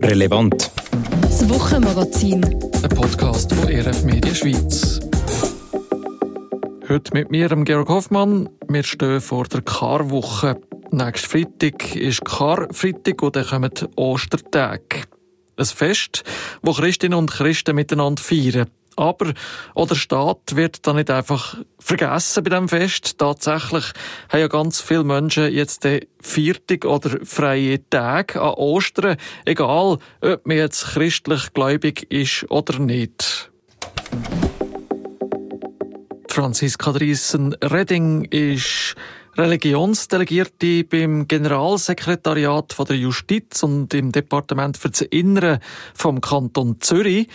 Relevant. Das Wochenmagazin. Ein Podcast von RF Media Schweiz. Heute mit mir, Georg Hoffmann. Wir stehen vor der Karwoche. Nächsten Freitag ist Karfreitag und dann kommen die Ostertage. Ein Fest, das Christinnen und Christen miteinander feiern. Aber auch der Staat wird da nicht einfach vergessen bei diesem Fest. Tatsächlich haben ja ganz viele Menschen jetzt den Viertag oder freie Tage an Ostern, egal ob man jetzt christlich gläubig ist oder nicht. Franziska Driessen-Redding ist Religionsdelegierte beim Generalsekretariat der Justiz und im Departement für das Innere vom Kanton Zürich.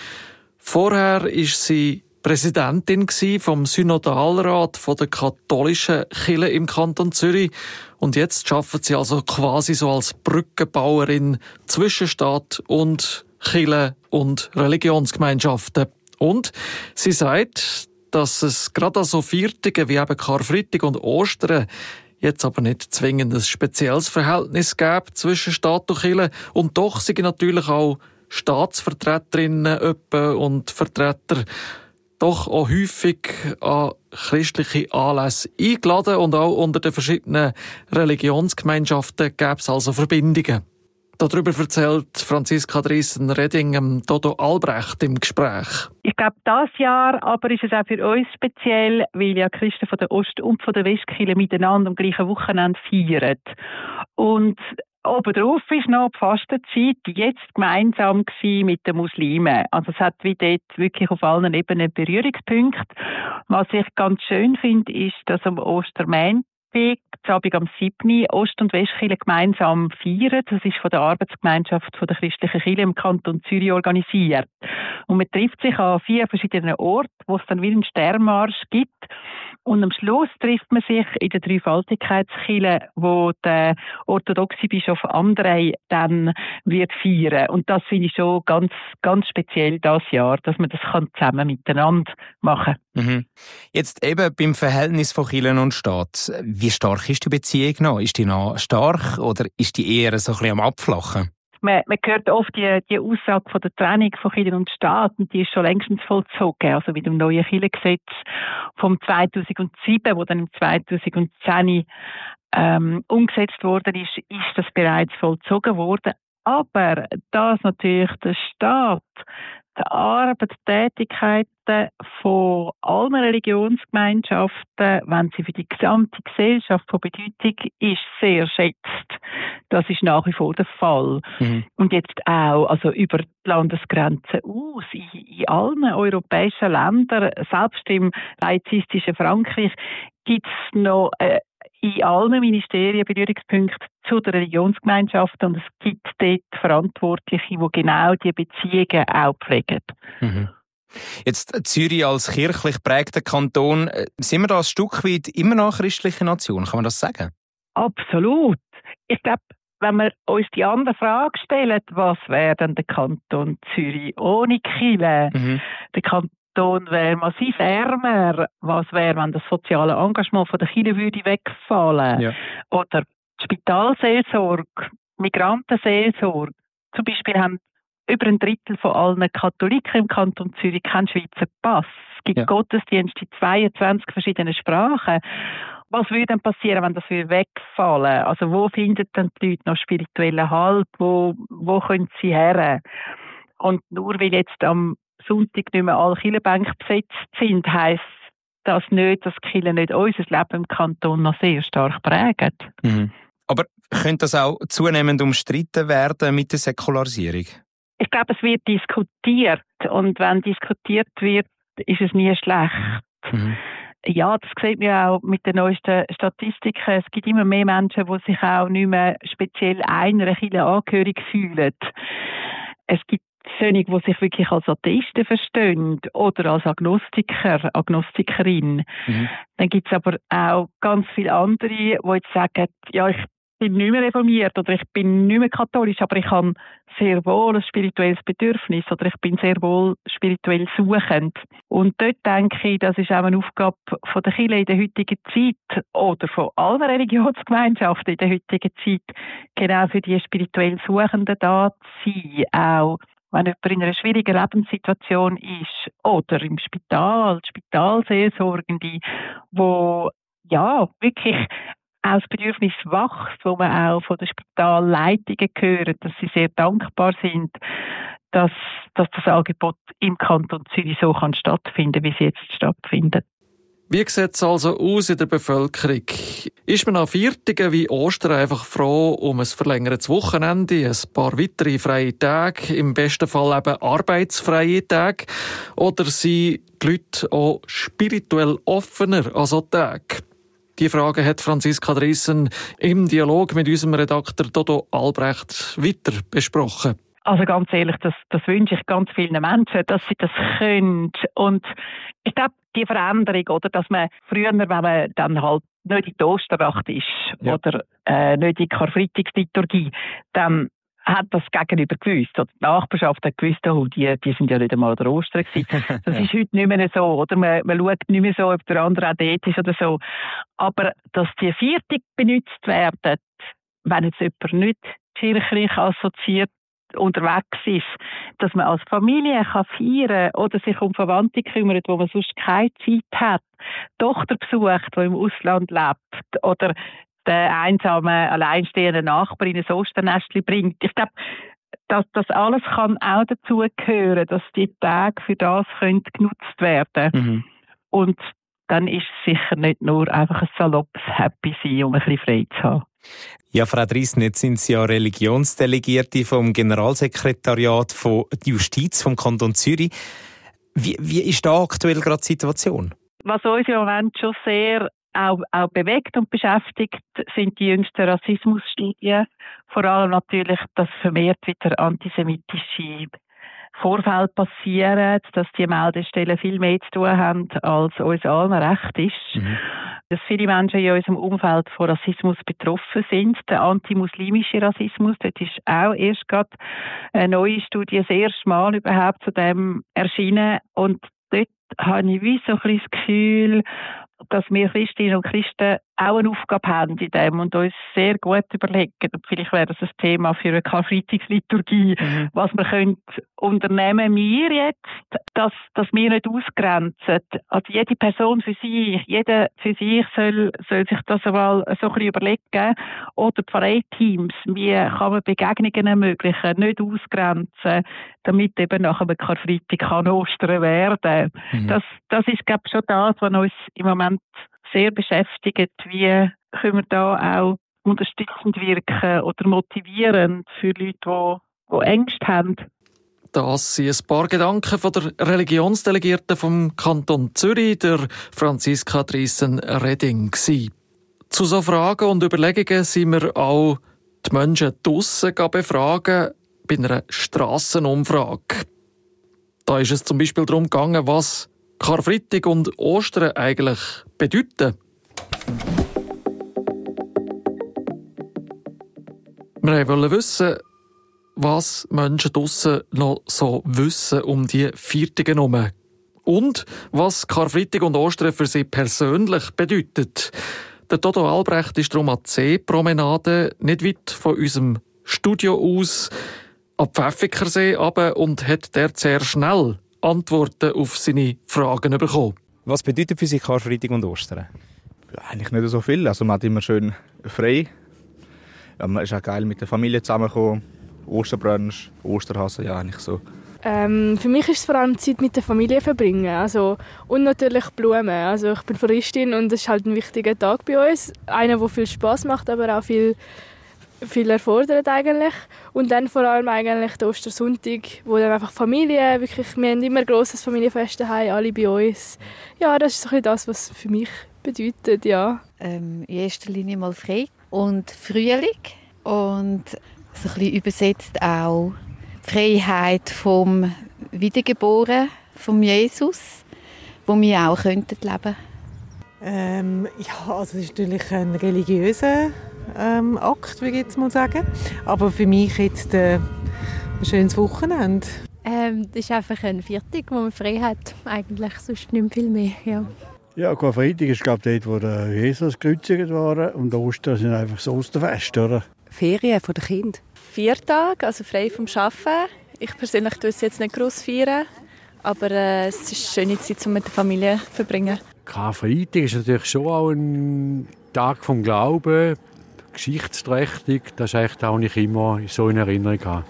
Vorher war sie Präsidentin vom Synodalrat der katholischen Kirche im Kanton Zürich und jetzt arbeitet sie also quasi so als Brückenbauerin zwischen Staat und Kirche und Religionsgemeinschaften. Und sie sagt, dass es gerade an so Viertagen wie eben Karfreitag und Ostern jetzt aber nicht zwingend ein spezielles Verhältnis gäbe zwischen Staat und Kirche und doch sind natürlich auch Staatsvertreterinnen und Vertreter doch auch häufig an christliche Anlässe eingeladen und auch unter den verschiedenen Religionsgemeinschaften gäbe es also Verbindungen. Darüber erzählt Franziska Driessen-Redding Dodo Albrecht im Gespräch. Ich glaube, dieses Jahr aber ist es auch für uns speziell, weil ja Christen von der Ost- und von der Westkirche miteinander am gleichen Wochenende feiern. Und obendrauf ist noch die Fastenzeit jetzt gemeinsam mit den Muslimen. Also es hat wie dort wirklich auf allen Ebenen Berührungspunkte. Was ich ganz schön finde, ist, dass am Ostermontag, Abend am 7. Ost- und Westkirche gemeinsam feiern. Das ist von der Arbeitsgemeinschaft der christlichen Kirche im Kanton Zürich organisiert. Und man trifft sich an 4 verschiedenen Orten, wo es dann wie einen Sternmarsch gibt. Und am Schluss trifft man sich in der Dreifaltigkeitskirche, wo der orthodoxe Bischof Andrei dann wird feiern. Und das finde ich schon ganz, ganz speziell dieses Jahr, dass man das zusammen miteinander machen kann. Mhm. Jetzt eben beim Verhältnis von Kirche und Staat. Wie stark ist die Beziehung noch? Ist die noch stark oder ist die eher so ein bisschen am Abflachen? Man hört oft die Aussage von der Trennung von Kirche und Staat und die ist schon längstens vollzogen. Also mit dem neuen Kirchengesetz vom 2007, wo dann im 2010 umgesetzt worden ist das bereits vollzogen worden. Aber dass natürlich der Staat die Arbeit, die Tätigkeiten von allen Religionsgemeinschaften, wenn sie für die gesamte Gesellschaft von Bedeutung ist, sehr schätzt. Das ist nach wie vor der Fall. Mhm. Und jetzt auch, also über die Landesgrenzen aus, in allen europäischen Ländern, selbst im laizistischen Frankreich, gibt es noch in allen Ministerien Berührungspunkte zu den Religionsgemeinschaften und es gibt dort Verantwortliche, die genau diese Beziehungen auch pflegen. Mhm. Jetzt Zürich als kirchlich prägter Kanton, sind wir da ein Stück weit immer noch eine christliche Nation, kann man das sagen? Absolut. Ich glaube, wenn wir uns die andere Frage stellen, was wäre denn der Kanton Zürich ohne Kirche? Mhm. Der Kanton wäre massiv ärmer. Was wäre, wenn das soziale Engagement von der Kirche würde wegfallen? Ja. Oder die Spitalseelsorge, Migrantenseelsorge. Zum Beispiel haben über ein Drittel von allen Katholiken im Kanton Zürich keinen Schweizer Pass. Es gibt Gottesdienste in 22 verschiedenen Sprachen. Was würde denn passieren, wenn das wegfallen? Also wo findet denn die Leute noch spirituellen Halt? Wo können sie her? Und nur weil jetzt am Sonntag nicht mehr alle Kirchenbänke besetzt sind, heisst das nicht, dass die Kirche nicht unser Leben im Kanton noch sehr stark prägen. Mhm. Aber könnte das auch zunehmend umstritten werden mit der Säkularisierung? Ich glaube, es wird diskutiert. Und wenn diskutiert wird, ist es nie schlecht. Mhm. Ja, das sieht man auch mit den neuesten Statistiken. Es gibt immer mehr Menschen, die sich auch nicht mehr speziell einer Kirche angehörig fühlen. Es gibt solche, die sich wirklich als Atheisten verstehen oder als Agnostiker, Agnostikerin. Mhm. Dann gibt es aber auch ganz viele andere, die jetzt sagen, ja, ich bin nicht mehr reformiert oder ich bin nicht mehr katholisch, aber ich habe sehr wohl ein spirituelles Bedürfnis oder ich bin sehr wohl spirituell suchend. Und dort denke ich, das ist auch eine Aufgabe von der Kirche in der heutigen Zeit oder von allen Religionsgemeinschaften in der heutigen Zeit, genau für die spirituell Suchenden da zu sein, auch wenn jemand in einer schwierigen Lebenssituation ist oder im Spital, Spitalseelsorgende, wo ja wirklich auch das Bedürfnis wächst, wo man auch von den Spitalleitungen hört, dass sie sehr dankbar sind, dass das Angebot im Kanton Zürich so stattfinden kann, wie es jetzt stattfindet. Wie sieht es also aus in der Bevölkerung? Ist man an Viertigen wie Ostern einfach froh um ein verlängertes Wochenende, ein paar weitere freie Tage, im besten Fall eben arbeitsfreie Tage? Oder sind die Leute auch spirituell offener an so Tagen? Die Frage hat Franziska Driessen im Dialog mit unserem Redakteur Dodo Albrecht weiter besprochen. Also ganz ehrlich, das wünsche ich ganz vielen Menschen, dass sie das können. Und ich glaube, die Veränderung, oder, dass man früher, wenn man dann halt nicht in die Osternacht ist oder nicht in die Karfreitagsliturgie, dann hat das Gegenüber gewusst. Oder die Nachbarschaft hat gewusst, oh, die sind ja nicht einmal an der Ostern gewesen. Das ist heute nicht mehr so, oder? Man schaut nicht mehr so, ob der andere auch dort ist oder so. Aber dass die Viertig benutzt werden, wenn jetzt jemand nicht kirchlich assoziiert unterwegs ist, dass man als Familie kann feiern oder sich um Verwandte kümmert, wo man sonst keine Zeit hat, Tochter besucht, die im Ausland lebt oder der einsame, alleinstehende Nachbar in ein Osternestchen bringt. Ich glaube, das alles kann auch dazu gehören, dass die Tage für das genutzt werden können. Mhm. Und dann ist es sicher nicht nur einfach ein saloppes Happy sein, um ein bisschen frei zu haben. Ja, Frau Driessen, jetzt sind Sie ja Religionsdelegierte vom Generalsekretariat von Justiz vom Kanton Zürich. Wie ist da aktuell gerade die Situation? Was uns im Moment schon sehr auch bewegt und beschäftigt, sind die jüngsten Rassismusstudien. Vor allem natürlich, dass vermehrt wieder antisemitische Vorfälle passieren, dass die Meldestellen viel mehr zu tun haben, als uns allen recht ist. Mhm. Dass viele Menschen in unserem Umfeld von Rassismus betroffen sind. Der antimuslimische Rassismus, dort ist auch erst gerade eine neue Studie das erste Mal überhaupt zu dem erschienen. Und dort habe ich wie so ein bisschen das Gefühl, dass wir Christinnen und Christen auch eine Aufgabe haben in dem und uns sehr gut überlegen. Und vielleicht wäre das ein Thema für eine Karfreitagsliturgie, was wir unternehmen wir jetzt, dass wir nicht ausgrenzen. Also jede Person für sich, jeder für sich soll sich das einmal so ein bisschen überlegen. Oder die Pfarreiteams, wie kann man Begegnungen ermöglichen, nicht ausgrenzen, damit eben nach einem Karfreitag Ostern werden. Das ist, glaube ich, schon das, was uns im Moment sehr beschäftigt. Wie können wir da auch unterstützend wirken oder motivierend für Leute, die Ängste haben? Das sind ein paar Gedanken von der Religionsdelegierten vom Kanton Zürich, der Franziska Driessen-Reding. Zu so Fragen und Überlegungen sind wir auch die Menschen draussen befragen bei einer Strassenumfrage. Da ist es zum Beispiel darum gegangen, was Karfreitag und Ostern eigentlich bedeuten. Wir wollten wissen, was Menschen draussen noch so wissen um die Viertige herum. Und was Karfreitag und Ostern für sie persönlich bedeutet. Der Dodo Albrecht ist darum an die Seepromenade, nicht weit von unserem Studio aus, am Pfäffikersee runter und hat dort sehr schnell Antworten auf seine Fragen bekommen. Was bedeutet für Sie Karfreitag und Ostern? Ja, eigentlich nicht so viel. Also man hat immer schön frei. Ja, man ist auch geil mit der Familie zusammengekommen. Osterbrunch, Osterhasen, ja eigentlich so. Für mich ist es vor allem Zeit mit der Familie verbringen. Also, und natürlich Blumen. Also ich bin Floristin und es ist halt ein wichtiger Tag bei uns. Einer, der viel Spass macht, aber auch viel erfordert eigentlich. Und dann vor allem eigentlich der Ostersonntag, wo dann einfach Familie, wirklich, wir haben immer ein grosses Familienfest daheim, alle bei uns. Ja, das ist so ein bisschen das, was für mich bedeutet, ja. In erster Linie mal frei und Frühling und so ein bisschen übersetzt auch die Freiheit vom Wiedergeboren, vom Jesus, wo wir auch leben könnten. Ja, also es ist natürlich ein religiöser Akt, würde ich jetzt mal sagen. Aber für mich jetzt ein schönes Wochenende. Das ist einfach ein Viertag, wo man frei hat. Eigentlich sonst nicht viel mehr. Ja. Ja, Karfreitag ist glaube ich dort, wo der Jesus gekreuzigt war. Und Ostern sind einfach das Osterfest, oder? Ferien der Kinder. 4 Tage, also frei vom Arbeiten. Ich persönlich tue es jetzt nicht gross feiern, aber es ist eine schöne Zeit, um mit der Familie zu verbringen. Karfreitag ist natürlich schon auch ein Tag vom Glauben, geschichtsträchtig. Das ist eigentlich auch nicht immer so in Erinnerung habe.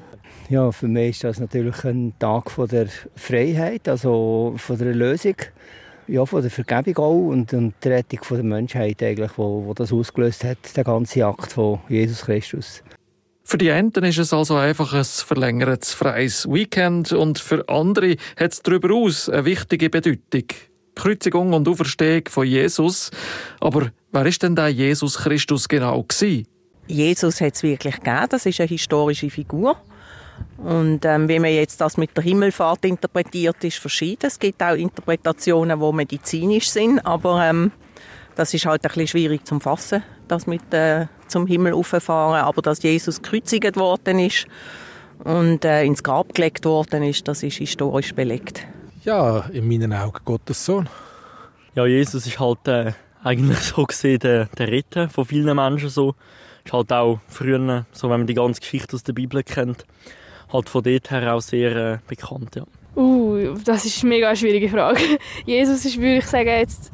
Ja, für mich ist das natürlich ein Tag von der Freiheit, also von der Erlösung, ja, von der Vergebung auch und der Rettung von der Menschheit, eigentlich, wo das ausgelöst hat, der ganze Akt von Jesus Christus. Für die einen ist es also einfach ein verlängertes freies Weekend und für andere hat es darüber hinaus eine wichtige Bedeutung. Kreuzigung und Auferstehung von Jesus. Aber wer ist denn der Jesus Christus genau gewesen? Jesus hat es wirklich gegeben, das ist eine historische Figur. Und wie man jetzt das mit der Himmelfahrt interpretiert, ist verschieden. Es gibt auch Interpretationen, die medizinisch sind, aber das ist halt ein bisschen schwierig zu fassen, das mit zum Himmel rauffahren. Aber dass Jesus gekreuzigt worden ist und ins Grab gelegt worden ist, das ist historisch belegt. Ja, in meinen Augen Gottes Sohn. Ja, Jesus ist halt eigentlich so gesehen der Retter von vielen Menschen. So. Ist halt auch früher, so wenn man die ganze Geschichte aus der Bibel kennt, halt von dort her auch sehr bekannt. Ja. Das ist eine mega schwierige Frage. Jesus ist, würde ich sagen, jetzt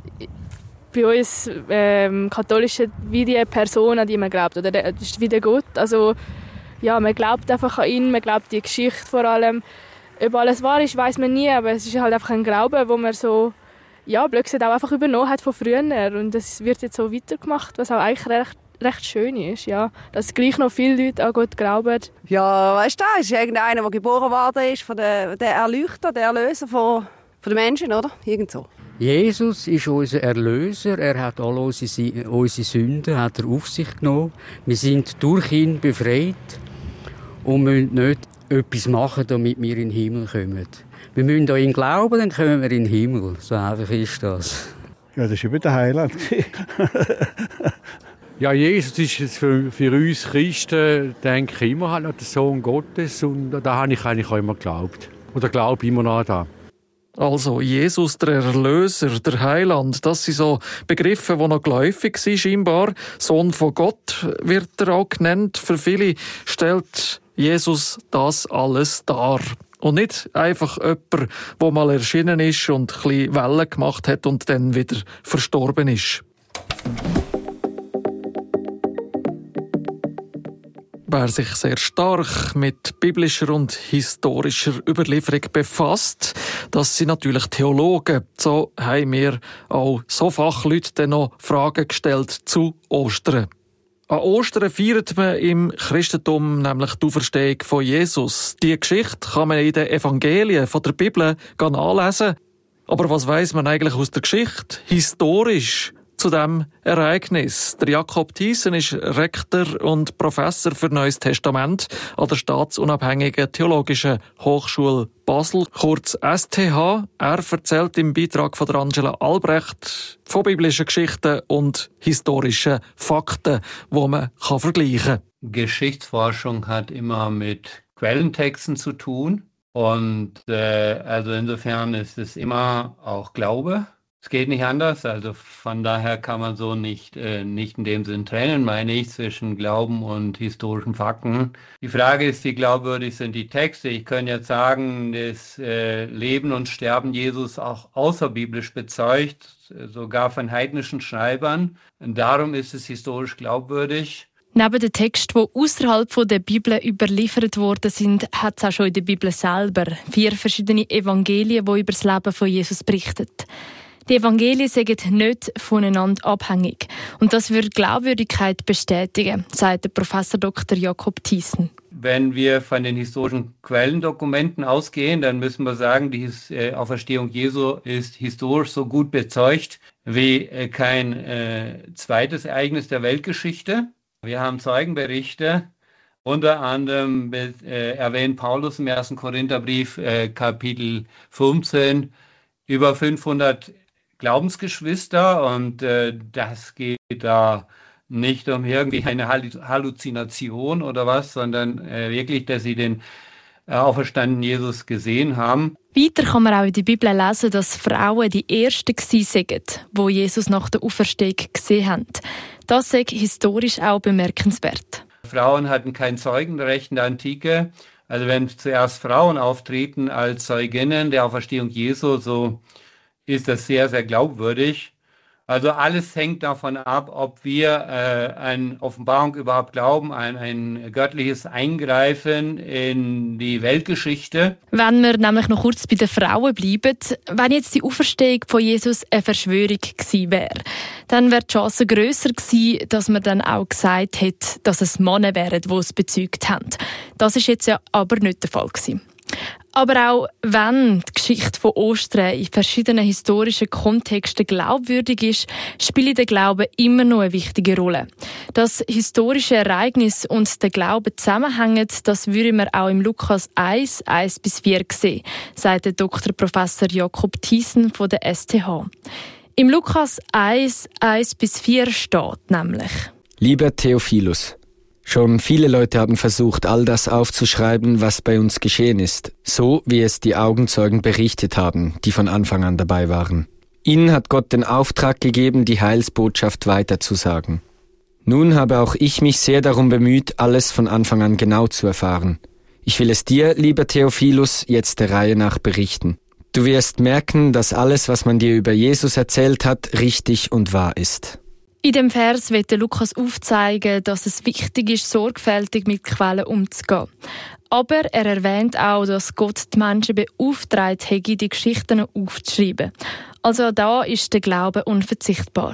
bei uns Katholischen wie die Person, an die man glaubt. Oder das ist wie der Gott. Also, ja, man glaubt einfach an ihn, man glaubt die Geschichte vor allem. Ob alles wahr ist, weiss man nie, aber es ist halt einfach ein Glaube, wo man so, ja, blöd gesagt, auch einfach übernommen hat von früher. Und das wird jetzt so weitergemacht, was auch eigentlich recht schön ist, ja. Dass gleich noch viele Leute an Gott glauben. Ja, weißt du, das ist irgendeiner, der geboren worden ist, von der Erleuchter, der Erlöser von den Menschen, oder? Irgend so. Jesus ist unser Erlöser. Er hat alle unsere Sünden hat er auf sich genommen. Wir sind durch ihn befreit und müssen nicht etwas machen, damit wir in den Himmel kommen. Wir müssen an ihn glauben, dann kommen wir in den Himmel. So einfach ist das. Ja, das ist über der Heiland. Ja, Jesus ist für uns Christen, denke ich, immer halt der Sohn Gottes. Und da habe ich eigentlich auch immer geglaubt. Oder glaube immer noch da. Also Jesus, der Erlöser, der Heiland, das sind so Begriffe, die noch geläufig sind, scheinbar. Sohn von Gott wird er auch genannt. Für viele stellt Jesus das alles dar. Und nicht einfach jemand, der mal erschienen ist und ein bisschen Wellen gemacht hat und dann wieder verstorben ist. Wer sich sehr stark mit biblischer und historischer Überlieferung befasst, das sind natürlich Theologen. So haben wir auch so Fachleute dann noch Fragen gestellt zu Ostern. An Ostern feiert man im Christentum nämlich die Auferstehung von Jesus. Die Geschichte kann man in den Evangelien von der Bibel nachlesen. Aber was weiss man eigentlich aus der Geschichte, historisch, zu diesem Ereignis? Der Jakob Thiessen ist Rektor und Professor für Neues Testament an der Staatsunabhängigen Theologischen Hochschule Basel, kurz STH. Er erzählt im Beitrag von der Angela Albrecht von biblischen Geschichten und historischen Fakten, die man vergleichen kann. Geschichtsforschung hat immer mit Quellentexten zu tun und also insofern ist es immer auch Glaube. Es geht nicht anders, also von daher kann man so nicht in dem Sinn trennen, meine ich, zwischen Glauben und historischen Fakten. Die Frage ist, wie glaubwürdig sind die Texte? Ich könnte jetzt sagen, das Leben und Sterben Jesus auch außerbiblisch bezeugt, sogar von heidnischen Schreibern. Und darum ist es historisch glaubwürdig. Neben den Texten, die außerhalb der Bibel überliefert worden sind, hat es auch schon in der Bibel selber 4 verschiedene Evangelien, die über das Leben von Jesus berichten. Die Evangelien sind nicht voneinander abhängig. Und das würde Glaubwürdigkeit bestätigen, sagt der Professor Dr. Jakob Thiessen. Wenn wir von den historischen Quellendokumenten ausgehen, dann müssen wir sagen, die Auferstehung Jesu ist historisch so gut bezeugt wie kein zweites Ereignis der Weltgeschichte. Wir haben Zeugenberichte, unter anderem erwähnt Paulus im 1. Korintherbrief, Kapitel 15, über 500 Glaubensgeschwister und das geht da Nicht um irgendwie eine Halluzination oder was, sondern wirklich, dass sie den auferstandenen Jesus gesehen haben. Weiter kann man auch in der Bibel lesen, dass Frauen die Ersten waren, die Jesus nach der Auferstehung gesehen haben. Das ist historisch auch bemerkenswert. Frauen hatten kein Zeugenrecht in der Antike. Also wenn zuerst Frauen auftreten als Zeuginnen der Auferstehung Jesu, so ist das sehr, sehr glaubwürdig. Also alles hängt davon ab, ob wir an Offenbarung überhaupt glauben, ein göttliches Eingreifen in die Weltgeschichte. Wenn wir nämlich noch kurz bei den Frauen bleiben, wenn jetzt die Auferstehung von Jesus eine Verschwörung gewesen wäre, dann wäre die Chance grösser gewesen, dass man dann auch gesagt hätte, dass es Männer wären, die es bezeugt haben. Das ist jetzt ja aber nicht der Fall gewesen. Aber auch wenn die Geschichte von Ostern in verschiedenen historischen Kontexten glaubwürdig ist, spielt der Glaube immer noch eine wichtige Rolle. Dass historische Ereignisse und der Glaube zusammenhängen, das würden wir auch im Lukas 1, 1-4 sehen, sagt der Dr. Professor Jakob Thiessen von der STH. Im Lukas 1, 1-4 steht nämlich: Lieber Theophilus, schon viele Leute haben versucht, all das aufzuschreiben, was bei uns geschehen ist, so wie es die Augenzeugen berichtet haben, die von Anfang an dabei waren. Ihnen hat Gott den Auftrag gegeben, die Heilsbotschaft weiterzusagen. Nun habe auch ich mich sehr darum bemüht, alles von Anfang an genau zu erfahren. Ich will es dir, lieber Theophilus, jetzt der Reihe nach berichten. Du wirst merken, dass alles, was man dir über Jesus erzählt hat, richtig und wahr ist. In dem Vers wird Lukas aufzeigen, dass es wichtig ist, sorgfältig mit Quellen umzugehen. Aber er erwähnt auch, dass Gott die Menschen beauftragt hätte, die Geschichten aufzuschreiben. Also da ist der Glaube unverzichtbar.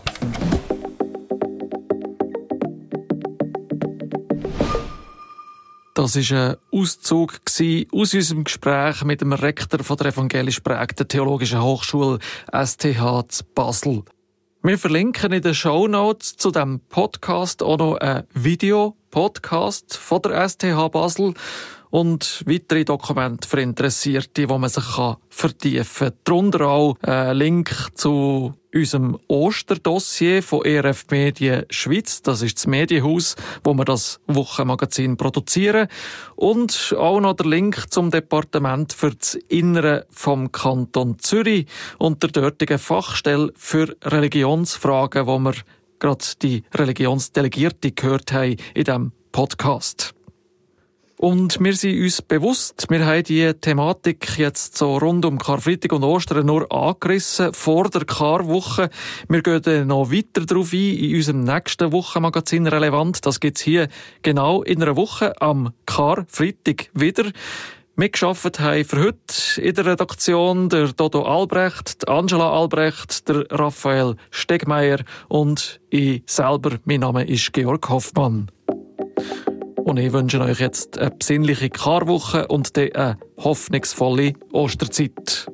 Das war ein Auszug aus unserem Gespräch mit dem Rektor von der evangelisch prägten Theologischen Hochschule STH zu Basel. Wir verlinken in den Shownotes zu diesem Podcast auch noch einen Videopodcast von der STH Basel und weitere Dokumente für Interessierte, wo man sich vertiefen kann. Darunter auch ein Link zu unserem Osterdossier von ERF Medien Schweiz. Das ist das Medienhaus, wo wir das Wochenmagazin produzieren. Und auch noch der Link zum Departement für das Innere vom Kanton Zürich und der dortigen Fachstelle für Religionsfragen, wo wir gerade die Religionsdelegierte gehört haben in diesem Podcast. Und wir sind uns bewusst, wir haben diese Thematik jetzt so rund um Karfreitag und Ostern nur angerissen vor der Karwoche. Wir gehen noch weiter darauf ein in unserem nächsten Wochenmagazin relevant. Das gibt's hier genau in einer Woche am Karfreitag wieder. Mitgearbeitet haben für heute in der Redaktion der Dodo Albrecht, die Angela Albrecht, der Raphael Stegmeier und ich selber. Mein Name ist Georg Hoffmann. Und ich wünsche euch jetzt eine besinnliche Karwoche und dann eine hoffnungsvolle Osterzeit.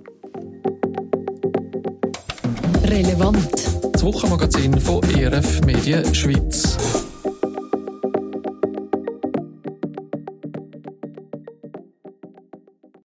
Relevant. Das Wochenmagazin von ERF Medien Schweiz.